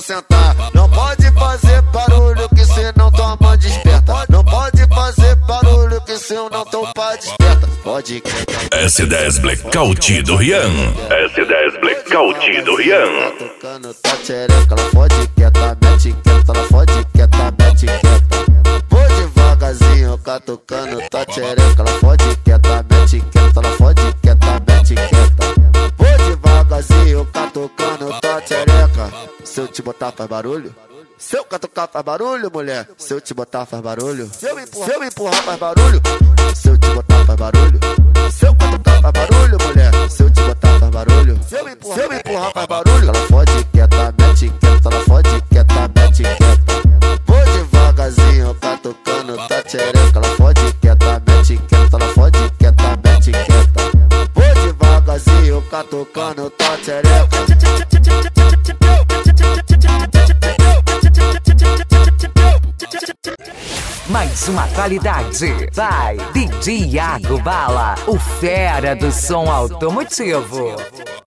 sentar. Não pode fazer barulho que senão tua mãe desperta. Não pode fazer barulho que senão teu pai desperta. Pode S10 Blackout do Rian. S10 Blackout do Rian. tá tocando tua tchereca, ela fode quieta, mete quieta, ela fode quieta, mete quieta. Vou devagarzinho, catucando tua tchereca, ela fode quieta, mete quieta, ela fode quieta, mete quieta. Vou devagarzinho, catucando tua tchereca. Se eu te botar faz barulho? Se eu catucar faz barulho, mulher? Se eu te botar faz barulho? Se eu me empurrar faz barulho? Se eu te botar faz barulho? Se eu catucar faz barulho, mulher? Se eu te botar faz barulho? Se eu me empurrar faz barulho? Ela fode quieta, mete quieta, ela fode quieta, mete quieta. Vou devagarzinho, catucando tua tchereca, ela fode quieta, mete quieta, ela fode quieta, mete quieta. Vou devagarzinho, catucando tua tchereca. Mais uma qualidade. Vai, DJ Iago Bala, o fera do som automotivo.